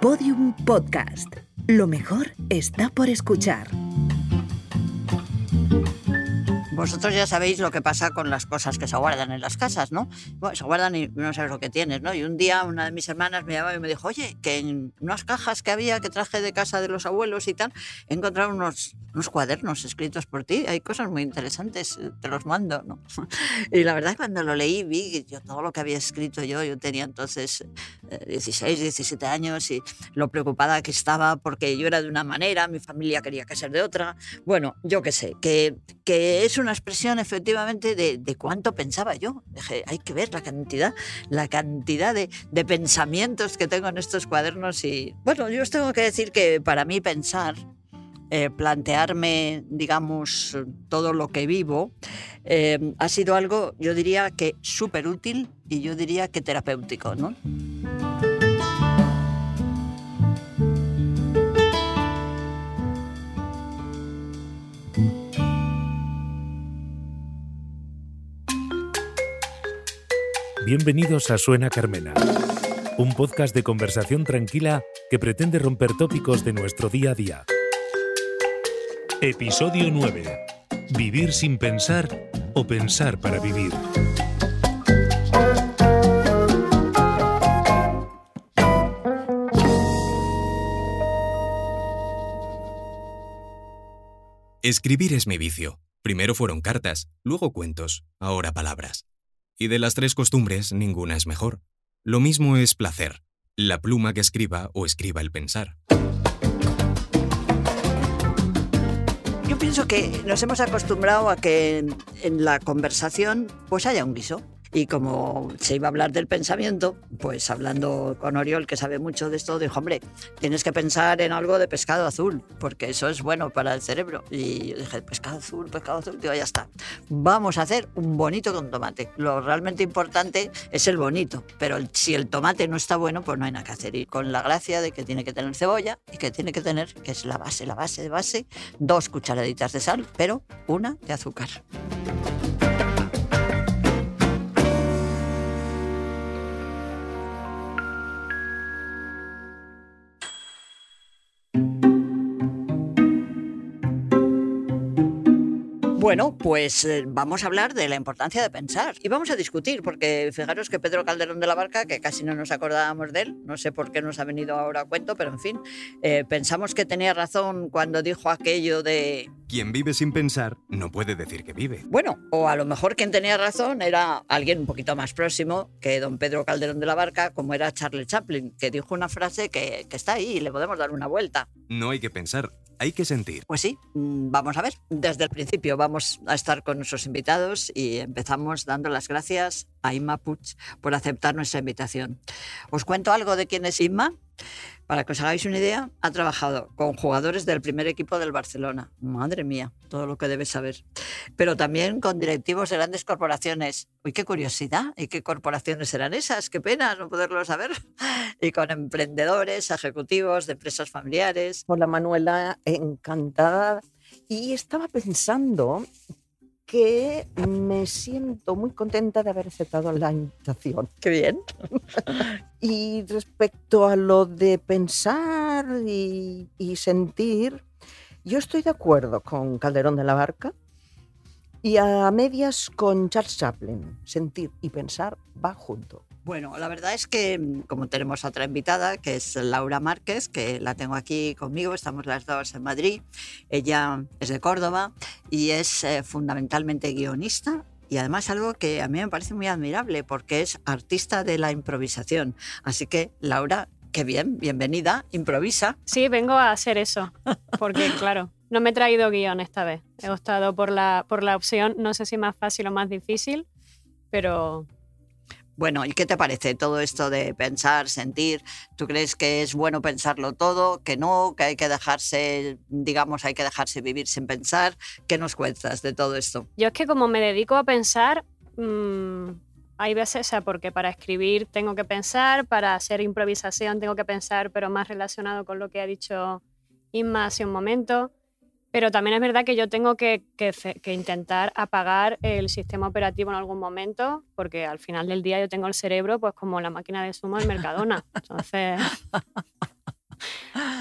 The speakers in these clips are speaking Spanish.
Podium Podcast. Lo mejor está por escuchar. Vosotros ya sabéis lo que pasa con las cosas que se guardan en las casas, ¿no? Bueno, se guardan y no sabes lo que tienes, ¿no? Y un día una de mis hermanas me llamó y me dijo, oye, que en unas cajas que había, que traje de casa de los abuelos y tal, he encontrado unos cuadernos escritos por ti. Hay cosas muy interesantes, te los mando, ¿no? Y la verdad, cuando lo leí, vi yo todo lo que había escrito yo tenía entonces 16, 17 años y lo preocupada que estaba porque yo era de una manera, mi familia quería que ser de otra. Bueno, yo qué sé, que es una expresión efectivamente de cuánto pensaba yo. Dije, hay que ver la cantidad de pensamientos que tengo en estos cuadernos. Y bueno, yo os tengo que decir que para mí pensar, plantearme, digamos, todo lo que vivo, ha sido algo, yo diría que súper útil y yo diría que terapéutico, ¿no? Bienvenidos a Suena Carmena, un podcast de conversación tranquila que pretende romper tópicos de nuestro día a día. Episodio 9. Vivir sin pensar o pensar para vivir. Escribir es mi vicio. Primero fueron cartas, luego cuentos, ahora palabras. Y de las tres costumbres, ninguna es mejor. Lo mismo es placer, la pluma que escriba o escriba el pensar. Yo pienso que nos hemos acostumbrado a que en la conversación pues haya un guiso. Y como se iba a hablar del pensamiento, pues hablando con Oriol, que sabe mucho de esto, dijo, hombre, tienes que pensar en algo de pescado azul, porque eso es bueno para el cerebro. Y yo dije, pescado azul, digo, ya está. Vamos a hacer un bonito con tomate. Lo realmente importante es el bonito, pero si el tomate no está bueno, pues no hay nada que hacer. Y con la gracia de que tiene que tener cebolla y que tiene que tener, que es la base de base, 2 cucharaditas de sal, pero 1 de azúcar. Bueno, pues vamos a hablar de la importancia de pensar y vamos a discutir, porque fijaros que Pedro Calderón de la Barca, que casi no nos acordábamos de él, no sé por qué nos ha venido ahora a cuento, pero en fin, pensamos que tenía razón cuando dijo aquello de... Quien vive sin pensar no puede decir que vive. Bueno, o a lo mejor quien tenía razón era alguien un poquito más próximo que don Pedro Calderón de la Barca, como era Charlie Chaplin, que dijo una frase que está ahí y le podemos dar una vuelta. No hay que pensar, hay que sentir. Pues sí, vamos a ver. Desde el principio vamos a estar con nuestros invitados y empezamos dando las gracias a Inma Puig por aceptar nuestra invitación. Os cuento algo de quién es Inma. Para que os hagáis una idea, ha trabajado con jugadores del primer equipo del Barcelona. Madre mía, todo lo que debes saber. Pero también con directivos de grandes corporaciones. Uy, qué curiosidad. ¿Y qué corporaciones eran esas? Qué pena no poderlo saber. Y con emprendedores, ejecutivos de empresas familiares. Hola Manuela, encantada. Y estaba pensando que me siento muy contenta de haber aceptado la invitación. Qué bien. Y respecto a lo de pensar y sentir, yo estoy de acuerdo con Calderón de la Barca y a medias con Charles Chaplin. Sentir y pensar va junto. Bueno, la verdad es que como tenemos otra invitada, que es Laura Márquez, que la tengo aquí conmigo, estamos las dos en Madrid, ella es de Córdoba y es fundamentalmente guionista y además algo que a mí me parece muy admirable porque es artista de la improvisación. Así que, Laura, qué bien, bienvenida, improvisa. Sí, vengo a hacer eso, porque claro, no me he traído guión esta vez, he optado por la opción, no sé si más fácil o más difícil, pero... Bueno, ¿y qué te parece todo esto de pensar, sentir? ¿Tú crees que es bueno pensarlo todo, que no, que hay que dejarse, digamos, hay que dejarse vivir sin pensar? ¿Qué nos cuentas de todo esto? Yo es que como me dedico a pensar, hay veces, o sea, porque para escribir tengo que pensar, para hacer improvisación tengo que pensar, pero más relacionado con lo que ha dicho Inma hace un momento. Pero también es verdad que yo tengo que intentar apagar el sistema operativo en algún momento, porque al final del día yo tengo el cerebro pues como la máquina de zumo del Mercadona. Entonces,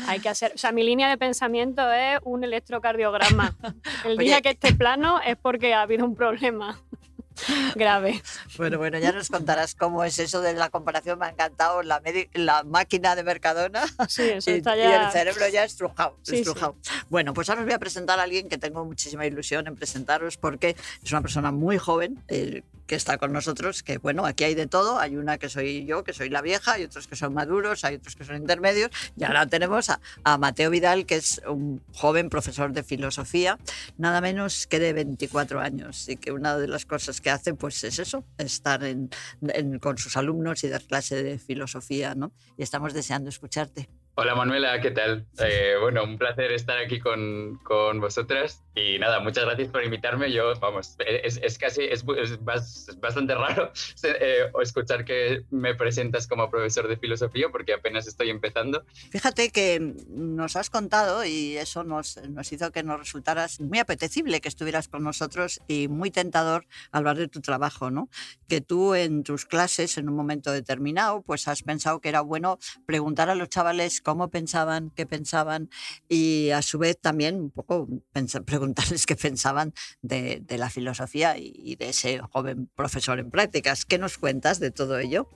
Hay que hacer, o sea, mi línea de pensamiento es un electrocardiograma. El día que esté plano es porque ha habido un problema grave. Bueno, ya nos contarás cómo es eso de la comparación. Me ha encantado la máquina de Mercadona. Sí, eso está Y ya... el cerebro ya estrujado. Sí. Bueno, pues ahora os voy a presentar a alguien que tengo muchísima ilusión en presentaros porque es una persona muy joven que está con nosotros, que bueno, aquí hay de todo. Hay una que soy yo, que soy la vieja, hay otros que son maduros, hay otros que son intermedios, y ahora tenemos a Mateo Vidal, que es un joven profesor de filosofía, nada menos que de 24 años, y que una de las cosas que hace pues es eso, estar con sus alumnos y dar clase de filosofía, ¿no? Y estamos deseando escucharte. Hola Manuela, ¿qué tal? Bueno, un placer estar aquí con vosotras y nada, muchas gracias por invitarme. Yo, vamos, es bastante raro escuchar que me presentas como profesor de filosofía porque apenas estoy empezando. Fíjate que nos has contado y eso nos hizo que nos resultaras muy apetecible que estuvieras con nosotros y muy tentador hablar de tu trabajo, ¿no? Que tú en tus clases en un momento determinado pues has pensado que era bueno preguntar a los chavales cómo pensaban, qué pensaban y a su vez también un poco preguntarles qué pensaban de la filosofía y de ese joven profesor en prácticas. ¿Qué nos cuentas de todo ello?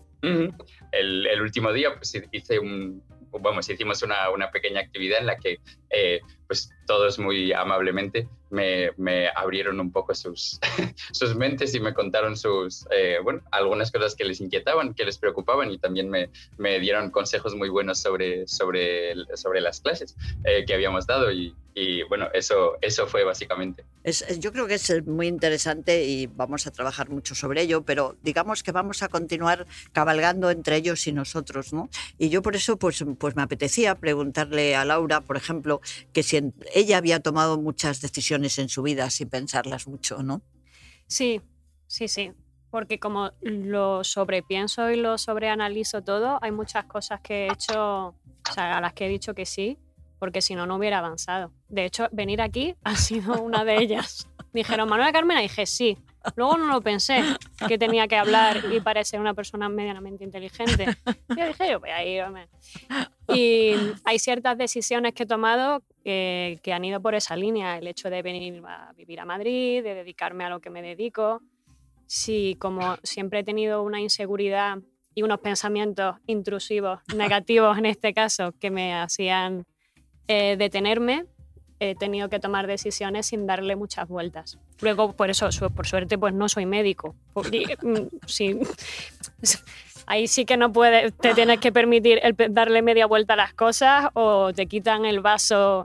El último día pues, hicimos una pequeña actividad en la que pues todos muy amablemente me abrieron un poco sus mentes y me contaron algunas cosas que les inquietaban, que les preocupaban y también me dieron consejos muy buenos sobre las clases que habíamos dado y bueno, eso fue básicamente. Yo creo que es muy interesante y vamos a trabajar mucho sobre ello, pero digamos que vamos a continuar cabalgando entre ellos y nosotros, ¿no? Y yo por eso pues me apetecía preguntarle a Laura, por ejemplo, que si ella había tomado muchas decisiones en su vida sin pensarlas mucho, ¿no? Sí, porque como lo sobrepienso y lo sobreanalizo todo, hay muchas cosas que he hecho, o sea, a las que he dicho que sí, porque si no, no hubiera avanzado. De hecho, venir aquí ha sido una de ellas. Dijeron, Manuela Carmena, dije sí. Luego no lo pensé, que tenía que hablar y parecer una persona medianamente inteligente. Yo dije, yo voy a irme. Y hay ciertas decisiones que he tomado que han ido por esa línea. El hecho de venir a vivir a Madrid, de dedicarme a lo que me dedico. Sí, como siempre he tenido una inseguridad y unos pensamientos intrusivos, negativos en este caso, que me hacían detenerme, he tenido que tomar decisiones sin darle muchas vueltas. Luego, por eso, por suerte, pues no soy médico. Sí, ahí sí que no puedes, te tienes que permitir darle media vuelta a las cosas o te quitan el bazo.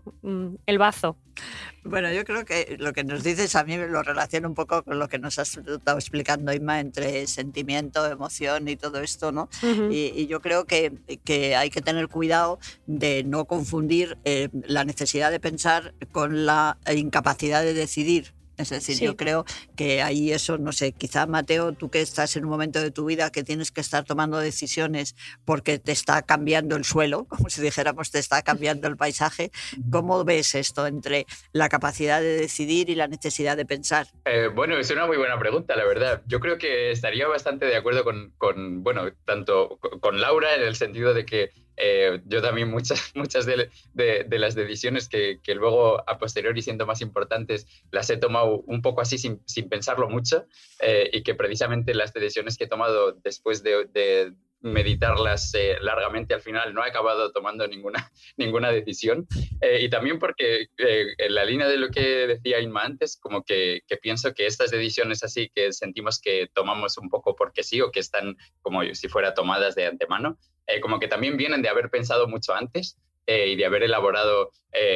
Bueno, yo creo que lo que nos dices a mí me lo relaciona un poco con lo que nos has estado explicando, Inma, entre sentimiento, emoción y todo esto, ¿no? Uh-huh. Y yo creo que hay que tener cuidado de no confundir la necesidad de pensar con la incapacidad de decidir. Es decir, sí. Yo creo que ahí eso, no sé, quizá Mateo, tú que estás en un momento de tu vida que tienes que estar tomando decisiones porque te está cambiando el suelo, como si dijéramos, te está cambiando el paisaje, ¿cómo ves esto entre la capacidad de decidir y la necesidad de pensar? Bueno, es una muy buena pregunta, la verdad. Yo creo que estaría bastante de acuerdo tanto con Laura en el sentido de que yo también muchas de las decisiones que luego a posteriori siento más importantes las he tomado un poco así sin pensarlo mucho y que precisamente las decisiones que he tomado después de meditarlas largamente al final no he acabado tomando ninguna decisión y también porque en la línea de lo que decía Inma antes, como que pienso que estas decisiones así que sentimos que tomamos un poco porque sí o que están como si fuera tomadas de antemano, como que también vienen de haber pensado mucho antes y de haber elaborado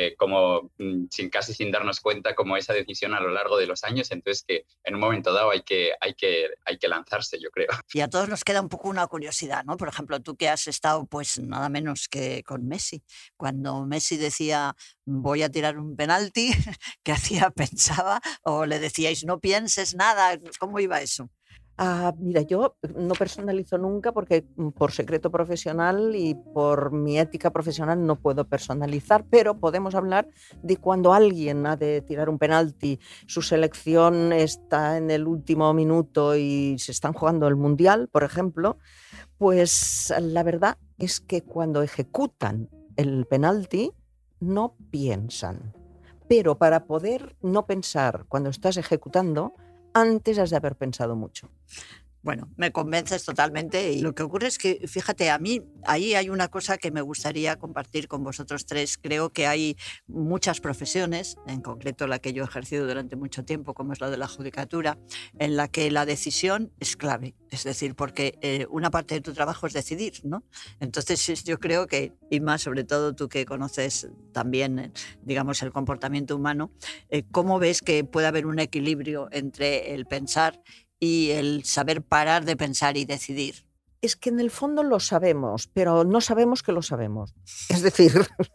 casi sin darnos cuenta como esa decisión a lo largo de los años, entonces que en un momento dado hay que lanzarse, yo creo. Y a todos nos queda un poco una curiosidad, ¿no? Por ejemplo, tú que has estado pues nada menos que con Messi, cuando Messi decía voy a tirar un penalti, ¿qué hacía? ¿Pensaba? ¿O le decíais no pienses nada? ¿Cómo iba eso? Mira, yo no personalizo nunca porque por secreto profesional y por mi ética profesional no puedo personalizar, pero podemos hablar de cuando alguien ha de tirar un penalti, su selección está en el último minuto y se están jugando el Mundial, por ejemplo, pues la verdad es que cuando ejecutan el penalti no piensan. Pero para poder no pensar cuando estás ejecutando, antes has de haber pensado mucho. Bueno, me convences totalmente y lo que ocurre es que, fíjate, a mí ahí hay una cosa que me gustaría compartir con vosotros tres. Creo que hay muchas profesiones, en concreto la que yo he ejercido durante mucho tiempo, como es la de la judicatura, en la que la decisión es clave. Es decir, porque una parte de tu trabajo es decidir, ¿no? Entonces yo creo que, y más sobre todo tú que conoces también, digamos, el comportamiento humano, ¿cómo ves que puede haber un equilibrio entre el pensar y el saber parar de pensar y decidir? Es que en el fondo lo sabemos, pero no sabemos que lo sabemos. Es decir,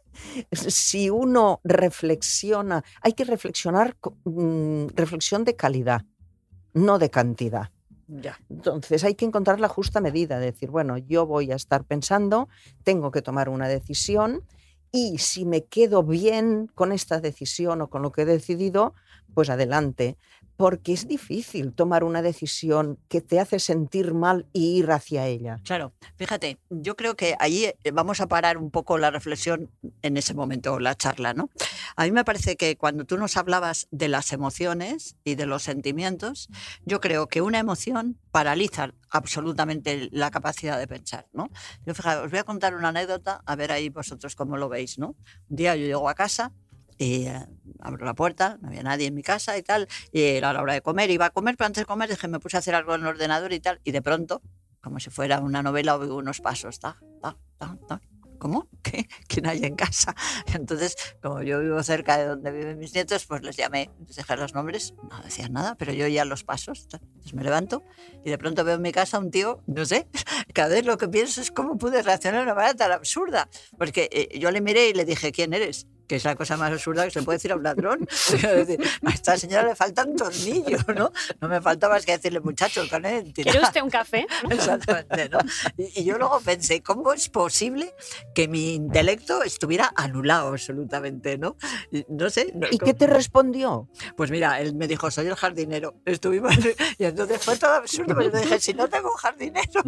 si uno reflexiona, hay que reflexionar, reflexión de calidad, no de cantidad. Ya. Entonces hay que encontrar la justa medida, decir, bueno, yo voy a estar pensando, tengo que tomar una decisión y si me quedo bien con esta decisión o con lo que he decidido, pues adelante. Porque es difícil tomar una decisión que te hace sentir mal y ir hacia ella. Claro, fíjate, yo creo que ahí vamos a parar un poco la reflexión en ese momento, la charla, ¿no? A mí me parece que cuando tú nos hablabas de las emociones y de los sentimientos, yo creo que una emoción paraliza absolutamente la capacidad de pensar, ¿no? Yo, fíjate, os voy a contar una anécdota, a ver ahí vosotros cómo lo veis, ¿no? Un día yo llego a casa y abro la puerta, no había nadie en mi casa y tal, y era la hora de comer, iba a comer, pero antes de comer dije, me puse a hacer algo en el ordenador y tal, y de pronto, como si fuera una novela, oigo unos pasos, ta, ta, ta, ta. ¿Cómo? ¿Qué? ¿Quién hay en casa? Entonces, como yo vivo cerca de donde viven mis nietos, pues les llamé, les dejé los nombres, no decían nada, pero yo oía los pasos. Entonces me levanto y de pronto veo en mi casa un tío, no sé, cada vez lo que pienso es cómo pude reaccionar de una manera tan absurda. Porque yo le miré y le dije, ¿quién eres? Que es la cosa más absurda que se puede decir a un ladrón. A esta señora le falta un tornillo, ¿no? No me falta más que decirle, muchacho, con él. ¿Quiere usted un café? Exactamente, ¿no? Y yo luego pensé, ¿cómo es posible que mi intelecto estuviera anulado absolutamente, ¿no? No sé. ¿Y qué te respondió? Pues mira, él me dijo, soy el jardinero. Estuvimos, y entonces fue todo absurdo, pero yo dije, si no tengo jardinero...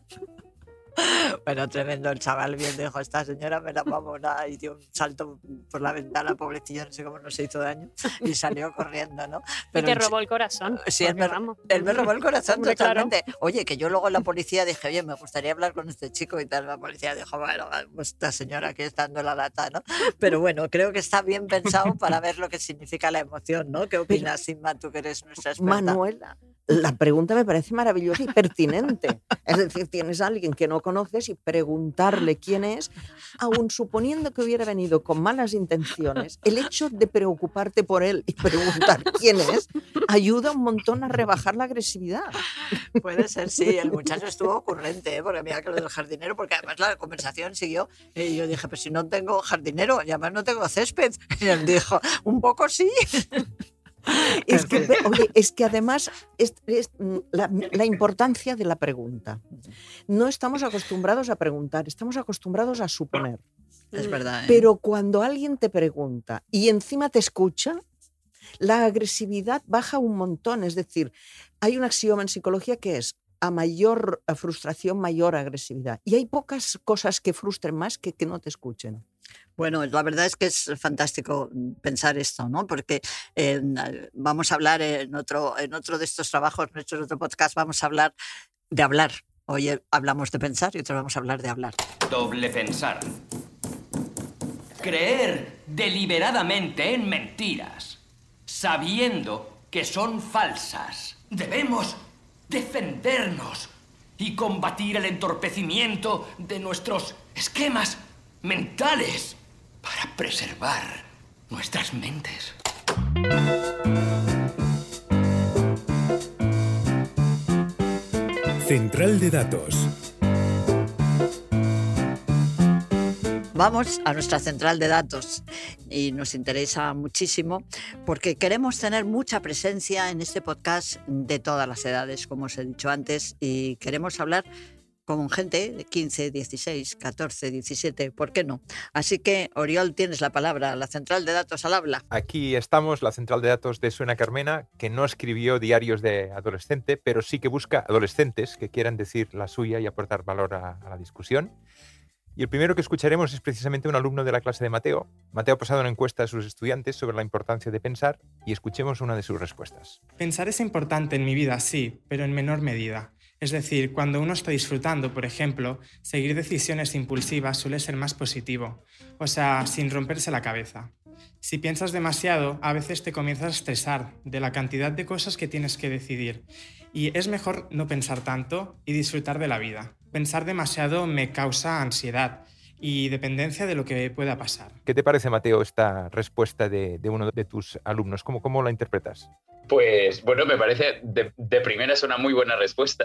Bueno, tremendo el chaval, bien dijo, esta señora me la mamona, y dio un salto por la ventana, pobrecillo, no sé cómo no se hizo daño, y salió corriendo, ¿no? Pero y te robó el corazón. Sí, él me robó el corazón. Hombre, totalmente. Claro. Oye, que yo luego en la policía dije, oye, me gustaría hablar con este chico y tal. La policía dijo, bueno, pues esta señora aquí está dando la lata, ¿no? Pero bueno, creo que está bien pensado para ver lo que significa la emoción, ¿no? ¿Qué opinas, Inma, tú que eres nuestra experta? Manuela, la pregunta me parece maravillosa y pertinente. Es decir, tienes a alguien que no conoces y preguntarle quién es, aun suponiendo que hubiera venido con malas intenciones, el hecho de preocuparte por él y preguntar quién es, ayuda un montón a rebajar la agresividad. Puede ser, sí. El muchacho estuvo ocurrente, porque mira que lo del jardinero, porque además la conversación siguió y yo dije, pues si no tengo jardinero y además no tengo césped. Y él dijo, un poco sí. Es que, oye, es que además es la importancia de la pregunta. No estamos acostumbrados a preguntar, estamos acostumbrados a suponer. Es verdad, ¿eh? Pero cuando alguien te pregunta y encima te escucha, la agresividad baja un montón. Es decir, hay un axioma en psicología que es a mayor frustración, mayor agresividad. Y hay pocas cosas que frustren más que no te escuchen. Bueno, la verdad es que es fantástico pensar esto, ¿no? Porque vamos a hablar en otro de estos trabajos, en otro podcast, vamos a hablar de hablar. Hoy hablamos de pensar y otro vamos a hablar de hablar. Doble pensar. Creer deliberadamente en mentiras, sabiendo que son falsas. Debemos defendernos y combatir el entorpecimiento de nuestros esquemas mentales para preservar nuestras mentes. Central de Datos. Vamos a nuestra central de datos y nos interesa muchísimo porque queremos tener mucha presencia en este podcast de todas las edades, como os he dicho antes, y queremos hablar con gente de 15, 16, 14, 17, ¿por qué no? Así que, Oriol, tienes la palabra, la central de datos al habla. Aquí estamos, la central de datos de Suena Carmena, que no escribió diarios de adolescente, pero sí que busca adolescentes que quieran decir la suya y aportar valor a la discusión. Y el primero que escucharemos es precisamente un alumno de la clase de Mateo. Mateo ha pasado una encuesta a sus estudiantes sobre la importancia de pensar y escuchemos una de sus respuestas. Pensar es importante en mi vida, sí, pero en menor medida. Es decir, cuando uno está disfrutando, por ejemplo, seguir decisiones impulsivas suele ser más positivo, o sea, sin romperse la cabeza. Si piensas demasiado, a veces te comienzas a estresar de la cantidad de cosas que tienes que decidir. Y es mejor no pensar tanto y disfrutar de la vida. Pensar demasiado me causa ansiedad y dependencia de lo que pueda pasar. ¿Qué te parece, Mateo, esta respuesta de uno de tus alumnos? ¿Cómo la interpretas? Pues bueno, me parece de primera es una muy buena respuesta.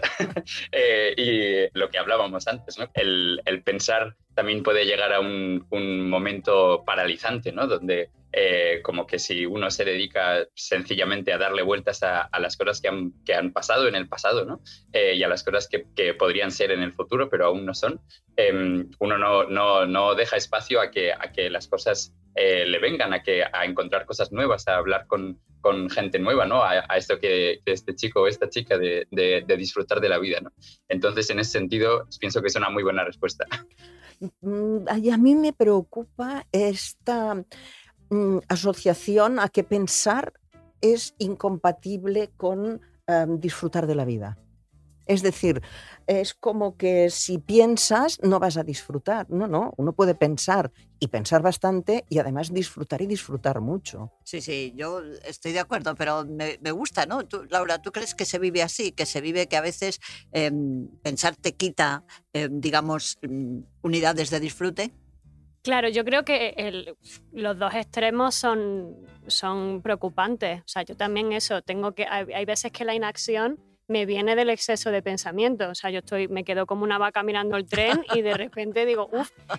Y lo que hablábamos antes, ¿no? El pensar también puede llegar a un momento paralizante, ¿no? Donde como que si uno se dedica sencillamente a darle vueltas a las cosas que han pasado en el pasado, ¿no? Y a las cosas que podrían ser en el futuro, pero aún no son, uno no deja espacio a que las cosas le vengan, a encontrar cosas nuevas, a hablar con gente nueva, ¿no? A esto que este chico o esta chica de disfrutar de la vida, ¿no? Entonces, en ese sentido, pienso que es una muy buena respuesta. Y a mí me preocupa esta asociación a que pensar es incompatible con disfrutar de la vida. Es decir, es como que si piensas no vas a disfrutar. No, uno puede pensar y pensar bastante y además disfrutar y disfrutar mucho. Sí, yo estoy de acuerdo, pero me gusta, ¿no? Laura, ¿tú crees que se vive así? Que se vive que a veces pensar te quita, digamos, unidades de disfrute. Claro, yo creo que los dos extremos son preocupantes. O sea, yo también hay veces que la inacción me viene del exceso de pensamiento. O sea, me quedo como una vaca mirando el tren y de repente digo,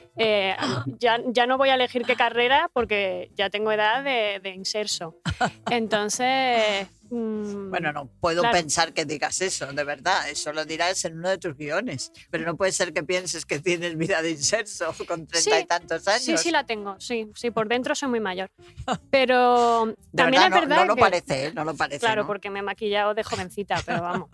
ya no voy a elegir qué carrera porque ya tengo edad de inserso. Entonces... Bueno, no puedo pensar que digas eso, de verdad. Eso lo dirás en uno de tus guiones. Pero no puede ser que pienses que tienes vida de inserso con 30 y tantos años. Sí, la tengo. Sí, por dentro soy muy mayor. Pero también verdad, es verdad no lo parece, no lo parece. Claro, ¿no? porque me he maquillado de jovencita, pero vamos.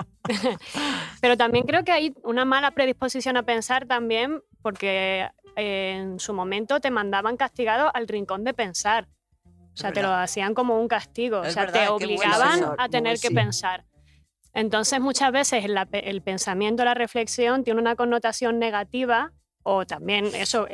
Pero también creo que hay una mala predisposición a pensar también porque en su momento te mandaban castigado al rincón de pensar. O sea, te lo hacían como un castigo. O sea, te obligaban a tener que pensar. Entonces, muchas veces el pensamiento, la reflexión tiene una connotación negativa o también eso,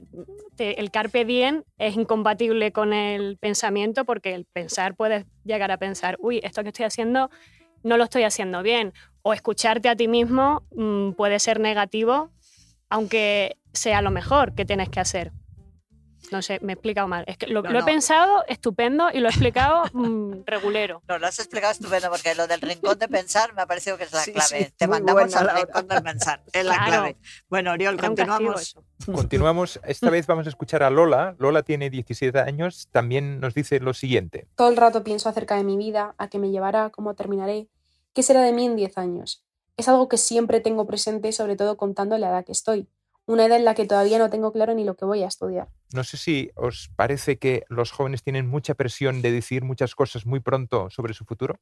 el carpe diem es incompatible con el pensamiento porque el pensar puedes llegar a pensar, esto que estoy haciendo no lo estoy haciendo bien. O escucharte a ti mismo puede ser negativo, aunque sea lo mejor que tienes que hacer. No sé, me he explicado mal. Es que lo he pensado estupendo y lo he explicado regulero. No, lo has explicado estupendo porque lo del rincón de pensar me ha parecido que es la clave. Sí, te mandamos al rincón de pensar. Es la clave. Bueno, Oriol, continuamos. Continuamos. Esta vez vamos a escuchar a Lola. Lola tiene 17 años. También nos dice lo siguiente. Todo el rato pienso acerca de mi vida, a qué me llevará, cómo terminaré, qué será de mí en 10 años. Es algo que siempre tengo presente, sobre todo contando la edad que estoy. Una edad en la que todavía no tengo claro ni lo que voy a estudiar. No sé si os parece que los jóvenes tienen mucha presión de decir muchas cosas muy pronto sobre su futuro.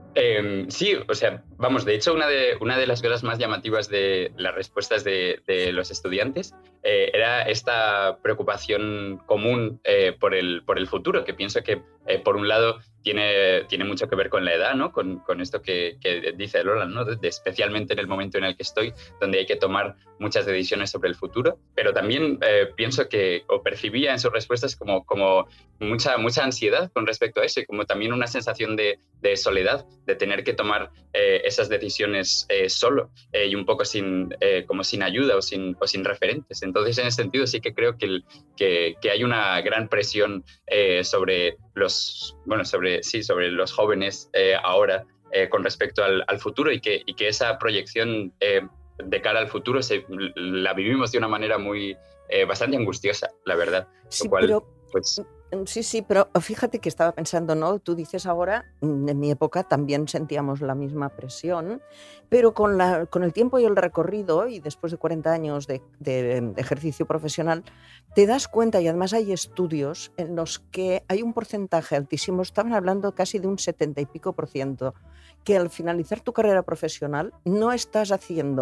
Sí, o sea, vamos, de hecho, una de las cosas más llamativas de las respuestas de los estudiantes era esta preocupación común por el futuro, que pienso que, por un lado, tiene mucho que ver con la edad, ¿no? Con esto que dice Lola, ¿no? Especialmente en el momento en el que estoy, donde hay que tomar muchas decisiones sobre el futuro, pero también pienso que, o percibía en sus respuestas como mucha ansiedad con respecto a eso, y como también una sensación de soledad, de tener que tomar esas decisiones solo y un poco como sin ayuda o sin referentes. Entonces, en ese sentido, sí que creo que hay una gran presión sobre los jóvenes ahora con respecto al futuro y que esa proyección de cara al futuro la vivimos de una manera bastante angustiosa, la verdad. Sí, lo cual, pero... pues, Sí, pero fíjate que estaba pensando, ¿no? Tú dices ahora, en mi época también sentíamos la misma presión, pero con el tiempo y el recorrido, y después de 40 años de ejercicio profesional, te das cuenta, y además hay estudios en los que hay un porcentaje altísimo, estaban hablando casi de un 70 y pico %, que al finalizar tu carrera profesional no estás haciendo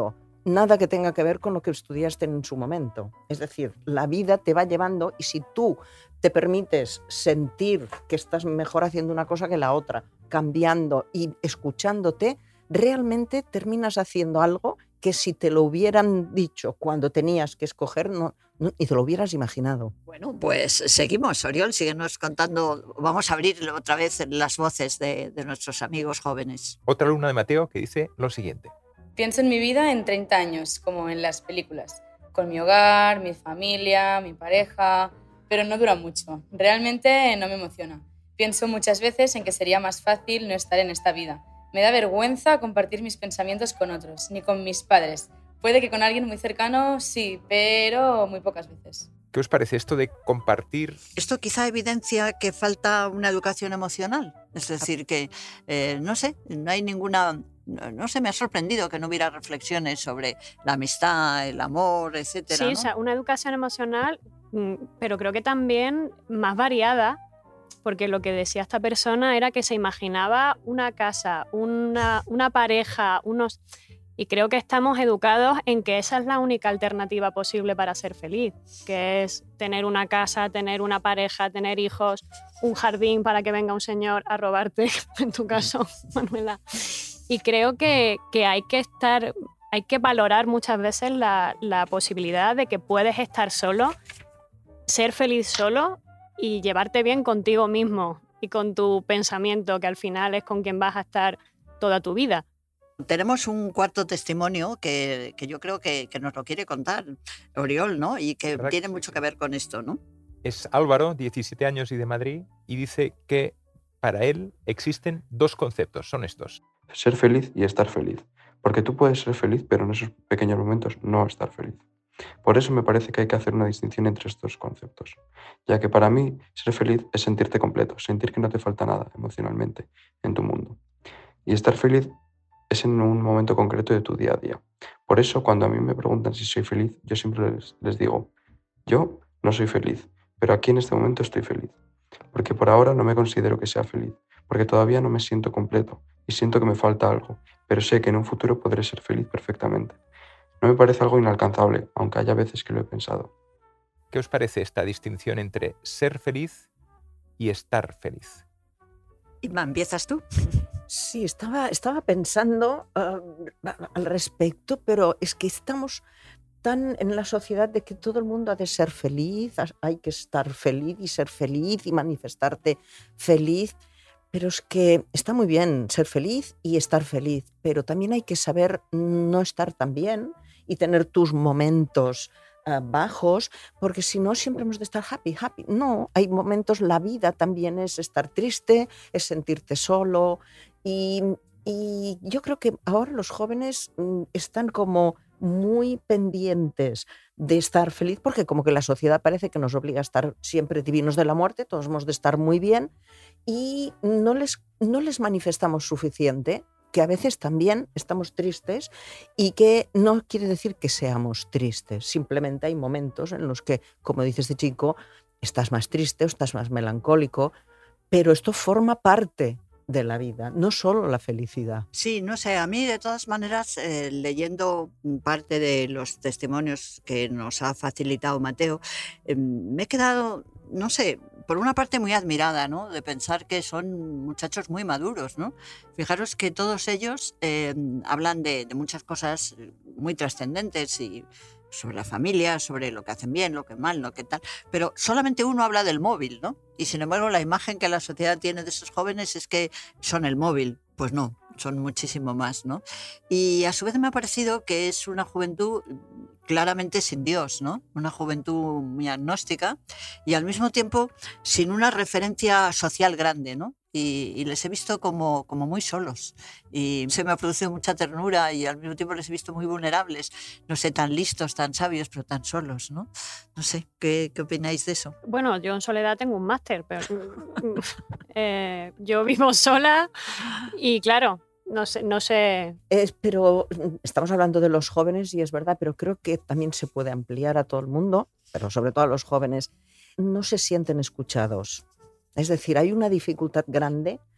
nada que tenga que ver con lo que estudiaste en su momento. Es decir, la vida te va llevando y si tú te permites sentir que estás mejor haciendo una cosa que la otra, cambiando y escuchándote, realmente terminas haciendo algo que si te lo hubieran dicho cuando tenías que escoger, ni te lo hubieras imaginado. Bueno, pues seguimos, Oriol, síguenos contando. Vamos a abrir otra vez las voces de nuestros amigos jóvenes. Otra alumna de Mateo que dice lo siguiente. Pienso en mi vida en 30 años, como en las películas, con mi hogar, mi familia, mi pareja, pero no dura mucho. Realmente no me emociona. Pienso muchas veces en que sería más fácil no estar en esta vida. Me da vergüenza compartir mis pensamientos con otros, ni con mis padres. Puede que con alguien muy cercano, sí, pero muy pocas veces. ¿Qué os parece esto de compartir? Esto quizá evidencia que falta una educación emocional. Es decir, que, no sé, no hay ninguna... No sé, me ha sorprendido que no hubiera reflexiones sobre la amistad, el amor, etcétera. Sí, ¿no? o sea, una educación emocional, pero creo que también más variada, porque lo que decía esta persona era que se imaginaba una casa, una pareja, unos... Y creo que estamos educados en que esa es la única alternativa posible para ser feliz, que es tener una casa, tener una pareja, tener hijos, un jardín para que venga un señor a robarte, en tu caso, Manuela. Y creo que hay que valorar muchas veces la posibilidad de que puedes estar solo, ser feliz solo y llevarte bien contigo mismo y con tu pensamiento, que al final es con quien vas a estar toda tu vida. Tenemos un cuarto testimonio que yo creo que nos lo quiere contar Oriol, ¿no? Y que tiene mucho que ver con esto, ¿no? Es Álvaro, 17 años y de Madrid, y dice que para él existen dos conceptos, son estos. Ser feliz y estar feliz. Porque tú puedes ser feliz, pero en esos pequeños momentos no estar feliz. Por eso me parece que hay que hacer una distinción entre estos conceptos, ya que para mí ser feliz es sentirte completo, sentir que no te falta nada emocionalmente en tu mundo. Y estar feliz es en un momento concreto de tu día a día. Por eso, cuando a mí me preguntan si soy feliz, yo siempre les digo, yo no soy feliz, pero aquí en este momento estoy feliz. Porque por ahora no me considero que sea feliz, porque todavía no me siento completo y siento que me falta algo, pero sé que en un futuro podré ser feliz perfectamente. No me parece algo inalcanzable, aunque haya veces que lo he pensado. ¿Qué os parece esta distinción entre ser feliz y estar feliz? Inma, ¿empiezas tú? Sí, estaba pensando al respecto, pero es que estamos tan en la sociedad de que todo el mundo ha de ser feliz, hay que estar feliz y ser feliz y manifestarte feliz, pero es que está muy bien ser feliz y estar feliz, pero también hay que saber no estar tan bien y tener tus momentos bajos, porque si no siempre hemos de estar happy. No, hay momentos, la vida también es estar triste, es sentirte solo y yo creo que ahora los jóvenes están como muy pendientes de estar feliz, porque como que la sociedad parece que nos obliga a estar siempre divinos de la muerte, todos hemos de estar muy bien y no les manifestamos suficiente, que a veces también estamos tristes y que no quiere decir que seamos tristes, simplemente hay momentos en los que, como dice este chico, estás más triste o estás más melancólico, pero esto forma parte de la vida, no solo la felicidad. Sí, no sé, a mí de todas maneras, leyendo parte de los testimonios que nos ha facilitado Mateo, me he quedado, no sé, por una parte muy admirada, ¿no? De pensar que son muchachos muy maduros, ¿no? Fijaros que todos ellos hablan de muchas cosas muy trascendentes y sobre la familia, sobre lo que hacen bien, lo que mal, lo que tal, pero solamente uno habla del móvil, ¿no? Y sin embargo la imagen que la sociedad tiene de esos jóvenes es que son el móvil. Pues no, son muchísimo más, ¿no? Y a su vez me ha parecido que es una juventud claramente sin Dios, ¿no? Una juventud muy agnóstica y al mismo tiempo sin una referencia social grande, ¿no? Y les he visto como muy solos y se me ha producido mucha ternura y al mismo tiempo les he visto muy vulnerables, no sé, tan listos, tan sabios, pero tan solos, ¿no? No sé, ¿qué opináis de eso? Bueno, yo en soledad tengo un máster, pero yo vivo sola y claro, no sé. Pero estamos hablando de los jóvenes y es verdad, pero creo que también se puede ampliar a todo el mundo, pero sobre todo a los jóvenes. No se sienten escuchados. Es decir, hay una dificultad grande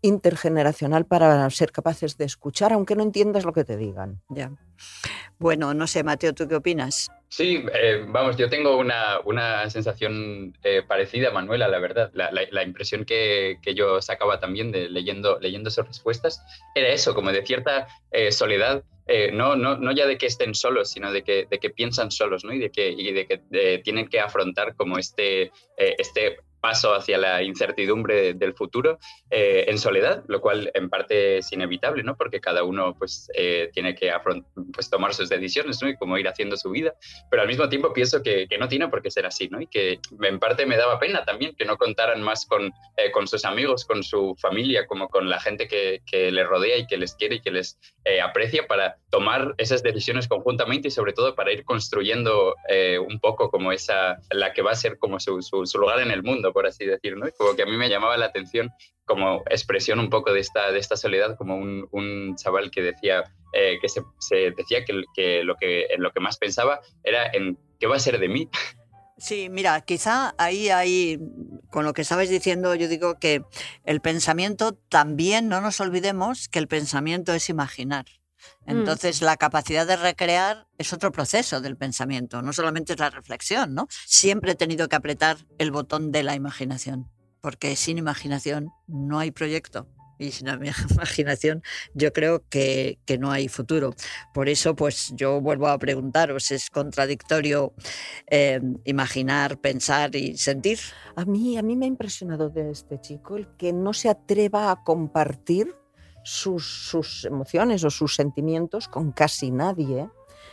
intergeneracional para ser capaces de escuchar, aunque no entiendas lo que te digan. Ya. Bueno, no sé, Mateo, ¿tú qué opinas? Sí, vamos, yo tengo una sensación parecida a Manuela, la verdad. La impresión que yo sacaba también de leyendo sus respuestas era eso, como de cierta soledad, no ya de que estén solos, sino de que piensan solos, ¿no? Y de que tienen que afrontar como este paso hacia la incertidumbre del futuro en soledad, lo cual en parte es inevitable, ¿no? Porque cada uno pues, tiene que pues, tomar sus decisiones, ¿no? Y como ir haciendo su vida, pero al mismo tiempo pienso que no tiene por qué ser así, ¿no? Y que en parte me daba pena también que no contaran más con sus amigos, con su familia, como con la gente que les rodea y que les quiere y que les aprecia, para tomar esas decisiones conjuntamente y sobre todo para ir construyendo un poco como la que va a ser como su lugar en el mundo, por así decirlo, ¿no? Como que a mí me llamaba la atención como expresión un poco de esta soledad, como un chaval que decía que se decía que en lo que más pensaba era en qué va a ser de mí. Sí, mira, quizá ahí, con lo que estabais diciendo, yo digo que el pensamiento también, no nos olvidemos que el pensamiento es imaginar. Entonces, la capacidad de recrear es otro proceso del pensamiento, no solamente es la reflexión, ¿no? Siempre he tenido que apretar el botón de la imaginación, porque sin imaginación no hay proyecto. Y sin imaginación yo creo que no hay futuro. Por eso, pues yo vuelvo a preguntaros, ¿es contradictorio imaginar, pensar y sentir? A mí me ha impresionado de este chico el que no se atreva a compartir sus emociones o sus sentimientos con casi nadie.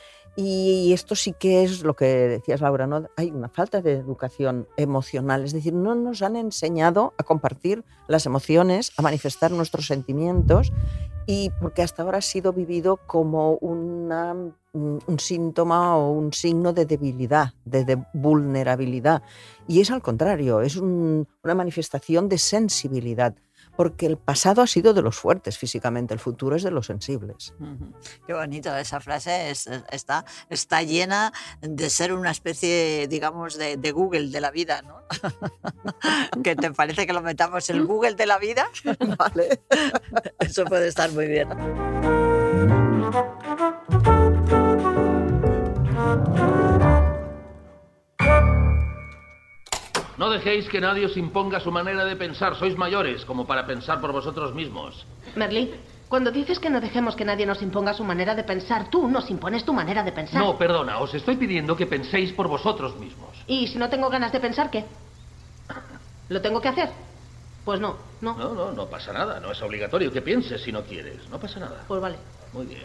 Y esto sí que es lo que decías, Laura, ¿no? Hay una falta de educación emocional, es decir, no nos han enseñado a compartir las emociones, a manifestar nuestros sentimientos, y porque hasta ahora ha sido vivido como un síntoma o un signo de debilidad, de vulnerabilidad. Y es al contrario, es una manifestación de sensibilidad, porque el pasado ha sido de los fuertes físicamente, el futuro es de los sensibles. Qué bonito, esa frase está llena de ser una especie, digamos, de Google de la vida, ¿no? ¿Que te parece que lo metamos en el Google de la vida? Vale, eso puede estar muy bien. No dejéis que nadie os imponga su manera de pensar. Sois mayores como para pensar por vosotros mismos. Merlí, cuando dices que no dejemos que nadie nos imponga su manera de pensar, tú nos impones tu manera de pensar. No, perdona, os estoy pidiendo que penséis por vosotros mismos. ¿Y si no tengo ganas de pensar, qué? ¿Lo tengo que hacer? Pues no. No pasa nada. No es obligatorio que pienses si no quieres. No pasa nada. Pues vale. Muy bien.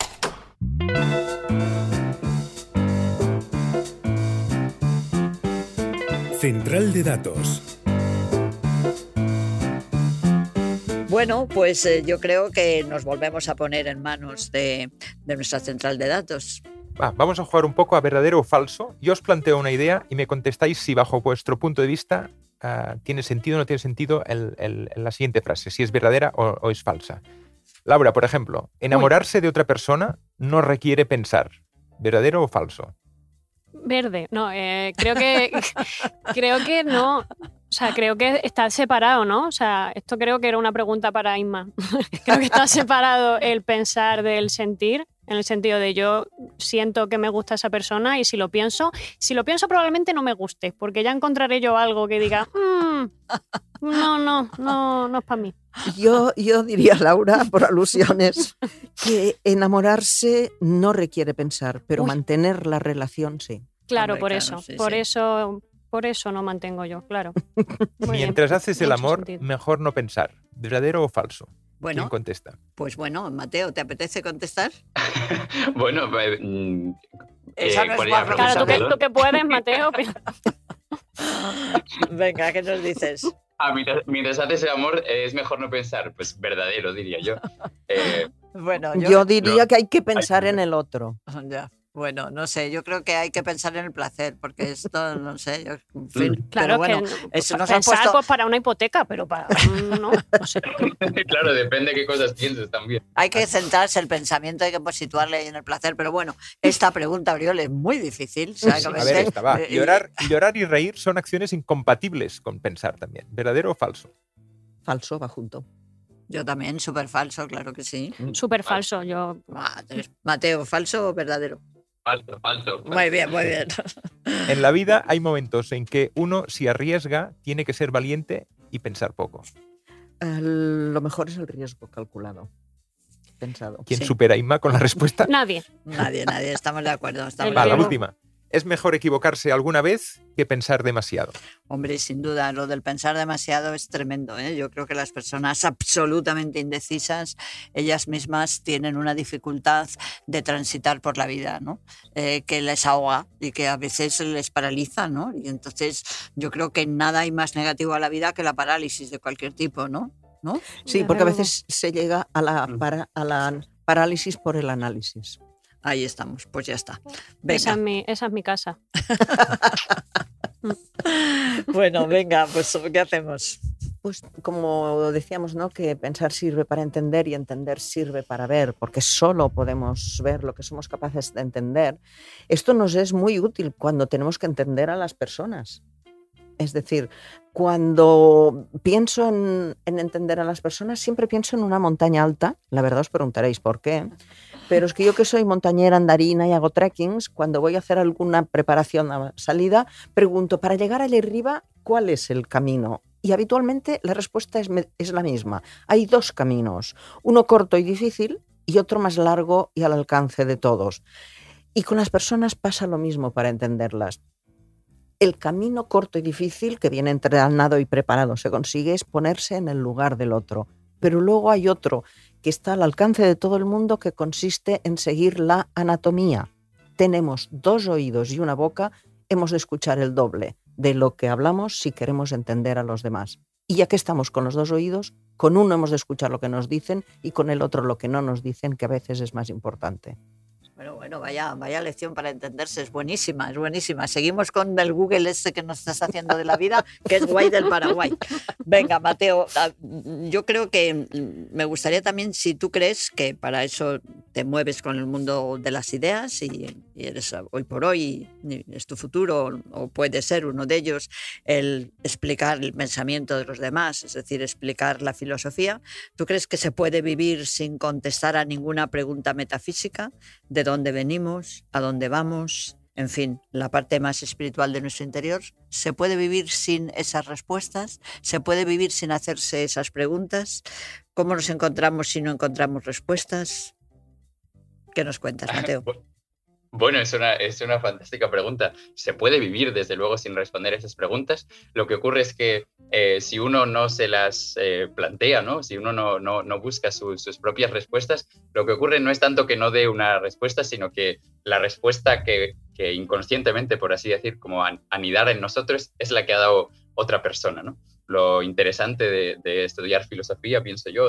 Central de datos. Bueno, pues yo creo que nos volvemos a poner en manos de nuestra central de datos. Vamos a jugar un poco a verdadero o falso. Yo os planteo una idea y me contestáis si bajo vuestro punto de vista tiene sentido o no tiene sentido la siguiente frase, si es verdadera o es falsa. Laura, por ejemplo, enamorarse de otra persona no requiere pensar. ¿Verdadero o falso? Verde, no, creo que no, o sea, creo que está separado, ¿no? O sea, esto creo que era una pregunta para Inma. Creo que está separado el pensar del sentir, en el sentido de yo siento que me gusta esa persona y si lo pienso probablemente no me guste, porque ya encontraré yo algo que diga, no es para mí. Yo diría, Laura, por alusiones, que enamorarse no requiere pensar, pero mantener la relación sí. Claro, Hombre, por eso no mantengo yo, claro. Mientras haces el amor, mejor no pensar. ¿Verdadero o falso? Bueno, ¿quién contesta? Pues bueno, Mateo, ¿te apetece contestar? Bueno, esa no es ¿cuál era la pregunta? Claro, tú que puedes, Mateo. Venga, ¿qué nos dices? Mientras haces el amor es mejor no pensar. Pues verdadero, diría yo. Bueno, yo diría que hay que pensar en el otro. Ya. Bueno, no sé, yo creo que hay que pensar en el placer, porque esto, no sé, en fin, claro, pero bueno, que eso nos pensar han puesto... pues para una hipoteca, pero para no sé. Claro, depende de qué cosas pienses también. Hay que centrarse el pensamiento, hay que situarle ahí en el placer, pero bueno, esta pregunta, Oriol, es muy difícil. A ver, esta va. Llorar y reír son acciones incompatibles con pensar también. ¿Verdadero o falso? Falso, va junto. Yo también, súper falso, claro que sí. Súper falso. Yo... Mateo, ¿falso o verdadero? Falso. Muy bien, muy bien. En la vida hay momentos en que uno, si arriesga, tiene que ser valiente y pensar poco. Lo mejor es el riesgo calculado, pensado. ¿Quién supera a Inma con la respuesta? Nadie. Nadie, estamos de acuerdo. Va, la última. ¿Es mejor equivocarse alguna vez que pensar demasiado? Hombre, sin duda, lo del pensar demasiado es tremendo, ¿eh? Yo creo que las personas absolutamente indecisas, ellas mismas tienen una dificultad de transitar por la vida, ¿no? Que les ahoga y que a veces les paraliza, ¿no? Y entonces yo creo que nada hay más negativo a la vida que la parálisis de cualquier tipo, ¿no? Sí, porque a veces se llega a la parálisis por el análisis. Ahí estamos, pues ya está. Esa es mi casa. Bueno, venga, pues ¿qué hacemos? Pues como decíamos, ¿no? Que pensar sirve para entender y entender sirve para ver, porque solo podemos ver lo que somos capaces de entender. Esto nos es muy útil cuando tenemos que entender a las personas. Es decir, cuando pienso en entender a las personas, siempre pienso en una montaña alta. La verdad os preguntaréis por qué. Pero es que yo, que soy montañera, andarina y hago trekkings, cuando voy a hacer alguna preparación a salida, pregunto, para llegar allá arriba, ¿cuál es el camino? Y habitualmente la respuesta es la misma. Hay dos caminos, uno corto y difícil y otro más largo y al alcance de todos. Y con las personas pasa lo mismo para entenderlas. El camino corto y difícil, que viene entrenado y preparado, se consigue es ponerse en el lugar del otro. Pero luego hay otro que está al alcance de todo el mundo, que consiste en seguir la anatomía. Tenemos 2 oídos y una boca, hemos de escuchar el doble de lo que hablamos si queremos entender a los demás. Y ya que estamos con los 2 oídos, con uno hemos de escuchar lo que nos dicen y con el otro lo que no nos dicen, que a veces es más importante. Bueno, vaya lección para entenderse, es buenísima, es buenísima. Seguimos con el Google ese que nos estás haciendo de la vida, que es guay del Paraguay. Venga, Mateo, yo creo que me gustaría también, si tú crees que para eso te mueves con el mundo de las ideas y eres hoy por hoy, es tu futuro, o puede ser uno de ellos, el explicar el pensamiento de los demás, es decir, explicar la filosofía. ¿Tú crees que se puede vivir sin contestar a ninguna pregunta metafísica? ¿De dónde venimos? ¿A dónde vamos? En fin, la parte más espiritual de nuestro interior. ¿Se puede vivir sin esas respuestas? ¿Se puede vivir sin hacerse esas preguntas? ¿Cómo nos encontramos si no encontramos respuestas? ¿Qué nos cuentas, Mateo? Bueno, es una fantástica pregunta. Se puede vivir, desde luego, sin responder esas preguntas. Lo que ocurre es que si uno no se las plantea, ¿no? Si uno no busca sus propias respuestas, lo que ocurre no es tanto que no dé una respuesta, sino que la respuesta que inconscientemente, por así decir, como anidar en nosotros, es la que ha dado otra persona, ¿no? Lo interesante de estudiar filosofía, pienso yo,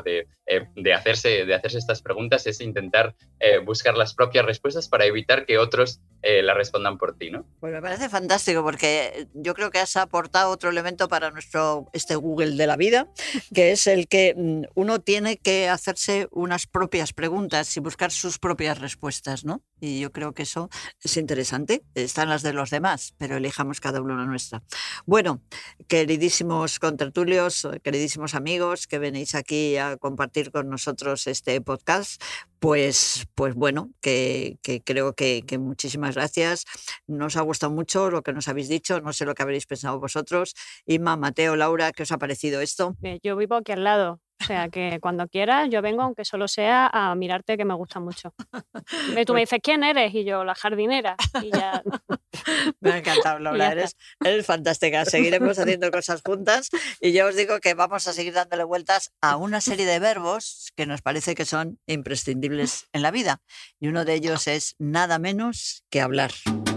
de hacerse estas preguntas, es intentar buscar las propias respuestas para evitar que otros las respondan por ti, ¿no? Pues me parece fantástico, porque yo creo que has aportado otro elemento para este Google de la vida, que es el que uno tiene que hacerse unas propias preguntas y buscar sus propias respuestas, ¿no? Y yo creo que eso es interesante. Están las de los demás, pero elijamos cada uno la nuestra. Bueno, queridísimos contertulios, queridísimos amigos que venís aquí a compartir con nosotros este podcast, pues bueno, que creo que muchísimas gracias. Nos ha gustado mucho lo que nos habéis dicho, no sé lo que habréis pensado vosotros. Inma, Mateo, Laura, ¿qué os ha parecido esto? Yo vivo aquí al lado. O sea, que cuando quieras yo vengo, aunque solo sea a mirarte, que me gusta mucho. Tú me dices, ¿quién eres? Y yo, la jardinera. Y ya... Me ha encantado, Laura, eres fantástica. Seguiremos haciendo cosas juntas y yo os digo que vamos a seguir dándole vueltas a una serie de verbos que nos parece que son imprescindibles en la vida. Y uno de ellos es nada menos que hablar.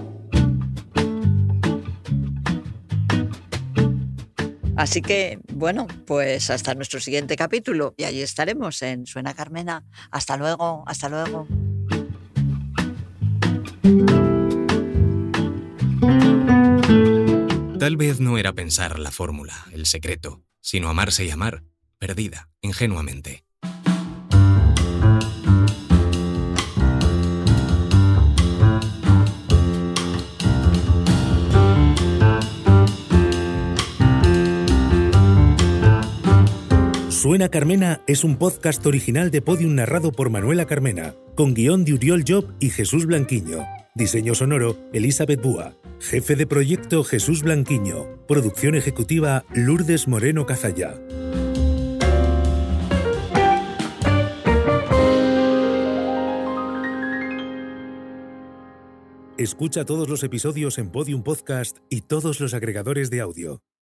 Así que, bueno, pues hasta nuestro siguiente capítulo y allí estaremos en Suena Carmena. Hasta luego, hasta luego. Tal vez no era pensar la fórmula, el secreto, sino amarse y amar, perdida, ingenuamente. Suena Carmena es un podcast original de Podium narrado por Manuela Carmena, con guión de Uriol Job y Jesús Blanquiño. Diseño sonoro, Elizabeth Búa. Jefe de proyecto, Jesús Blanquiño. Producción ejecutiva, Lourdes Moreno Cazalla. Escucha todos los episodios en Podium Podcast y todos los agregadores de audio.